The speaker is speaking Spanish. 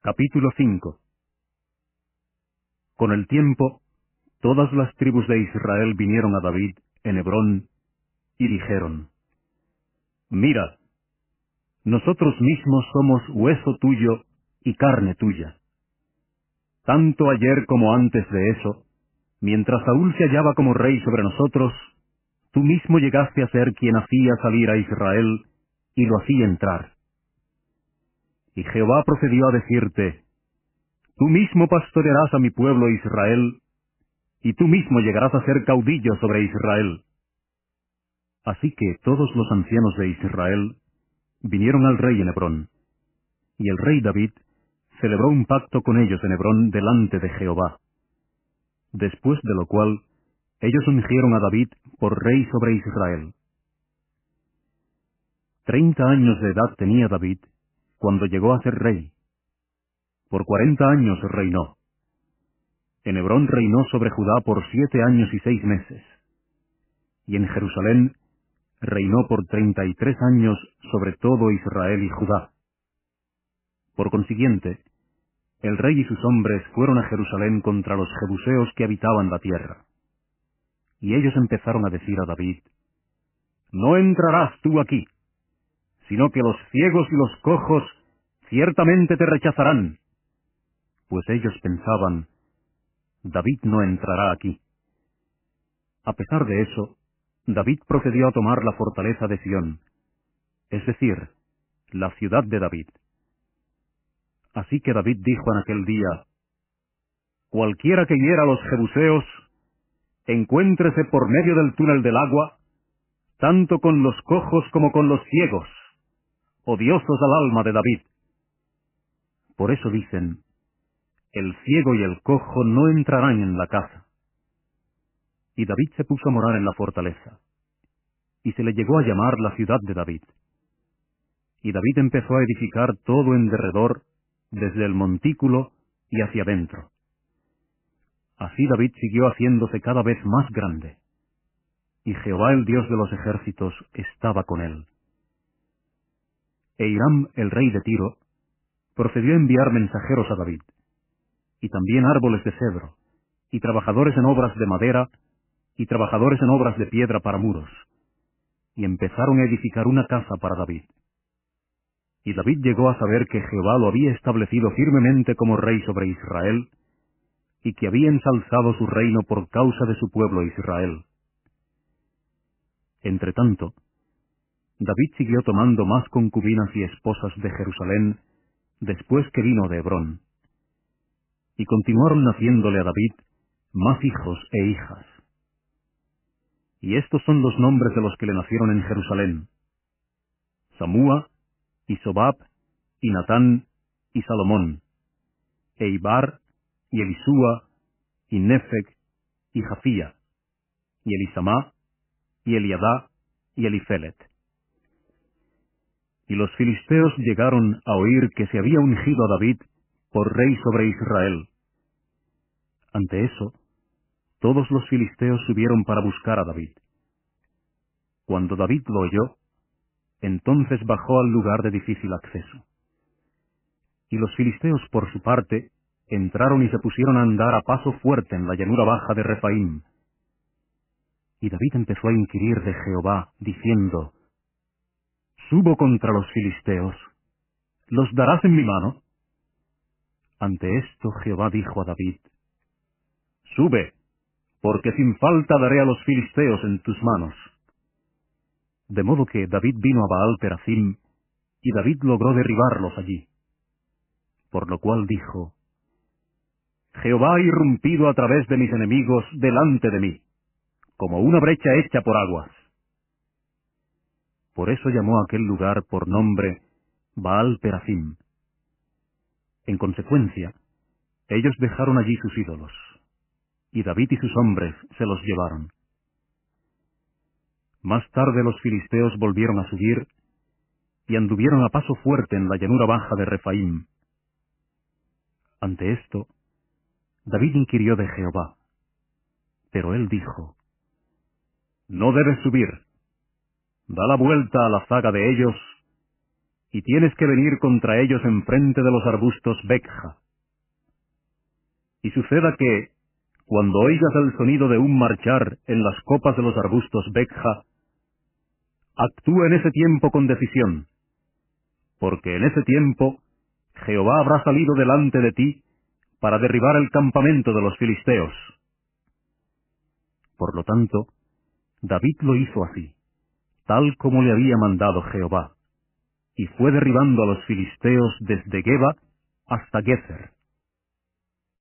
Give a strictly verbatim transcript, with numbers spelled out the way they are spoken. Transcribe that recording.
Capítulo cinco. Con el tiempo, todas las tribus de Israel vinieron a David en Hebrón y dijeron: Mira, nosotros mismos somos hueso tuyo y carne tuya. Tanto ayer como antes de eso, mientras Saúl se hallaba como rey sobre nosotros, tú mismo llegaste a ser quien hacía salir a Israel y lo hacía entrar. Y Jehová procedió a decirte: Tú mismo pastorearás a mi pueblo Israel, y tú mismo llegarás a ser caudillo sobre Israel. Así que todos los ancianos de Israel vinieron al rey en Hebrón, y el rey David celebró un pacto con ellos en Hebrón delante de Jehová. Después de lo cual, ellos ungieron a David por rey sobre Israel. Treinta años de edad tenía David cuando llegó a ser rey. Por cuarenta años reinó. En Hebrón reinó sobre Judá por siete años y seis meses. Y en Jerusalén reinó por treinta y tres años sobre todo Israel y Judá. Por consiguiente, el rey y sus hombres fueron a Jerusalén contra los jebuseos que habitaban la tierra. Y ellos empezaron a decir a David: No entrarás tú aquí, sino que los ciegos y los cojos ciertamente te rechazarán. Pues ellos pensaban: David no entrará aquí. A pesar de eso, David procedió a tomar la fortaleza de Sión, es decir, la ciudad de David. Así que David dijo en aquel día: Cualquiera que hiera a los jebuseos, encuéntrese por medio del túnel del agua, tanto con los cojos como con los ciegos, odiosos al alma de David. Por eso dicen: El ciego y el cojo no entrarán en la casa. Y David se puso a morar en la fortaleza, y se le llegó a llamar la ciudad de David. Y David empezó a edificar todo en derredor, desde el montículo y hacia adentro. Así David siguió haciéndose cada vez más grande, y Jehová el Dios de los ejércitos estaba con él. E Hiram, el rey de Tiro, procedió a enviar mensajeros a David, y también árboles de cedro, y trabajadores en obras de madera, y trabajadores en obras de piedra para muros, y empezaron a edificar una casa para David. Y David llegó a saber que Jehová lo había establecido firmemente como rey sobre Israel, y que había ensalzado su reino por causa de su pueblo Israel. Entretanto, David siguió tomando más concubinas y esposas de Jerusalén después que vino de Hebrón. Y continuaron naciéndole a David más hijos e hijas. Y estos son los nombres de los que le nacieron en Jerusalén: Samúa, y Sobab, y Natán, y Salomón, e Ibar, y Elisúa, y Nefeg, y Jafía, y Elisamá, y Eliadá, y Elifelet. Y los filisteos llegaron a oír que se había ungido a David por rey sobre Israel. Ante eso, todos los filisteos subieron para buscar a David. Cuando David lo oyó, entonces bajó al lugar de difícil acceso. Y los filisteos, por su parte, entraron y se pusieron a andar a paso fuerte en la llanura baja de Refaim. Y David empezó a inquirir de Jehová, diciendo: ¿Subo contra los filisteos? ¿Los darás en mi mano? Ante esto Jehová dijo a David: Sube, porque sin falta daré a los filisteos en tus manos. De modo que David vino a Baal Perazim, y David logró derribarlos allí. Por lo cual dijo: Jehová ha irrumpido a través de mis enemigos delante de mí, como una brecha hecha por aguas. Por eso llamó a aquel lugar por nombre Baal Perazim. En consecuencia, ellos dejaron allí sus ídolos, y David y sus hombres se los llevaron. Más tarde los filisteos volvieron a subir, y anduvieron a paso fuerte en la llanura baja de Refaim. Ante esto, David inquirió de Jehová, pero él dijo: No debes subir, da la vuelta a la zaga de ellos, y tienes que venir contra ellos enfrente de los arbustos Becja. Y suceda que, cuando oigas el sonido de un marchar en las copas de los arbustos Becja, actúa en ese tiempo con decisión, porque en ese tiempo Jehová habrá salido delante de ti para derribar el campamento de los filisteos. Por lo tanto, David lo hizo así, tal como le había mandado Jehová, y fue derribando a los filisteos desde Geba hasta Gezer.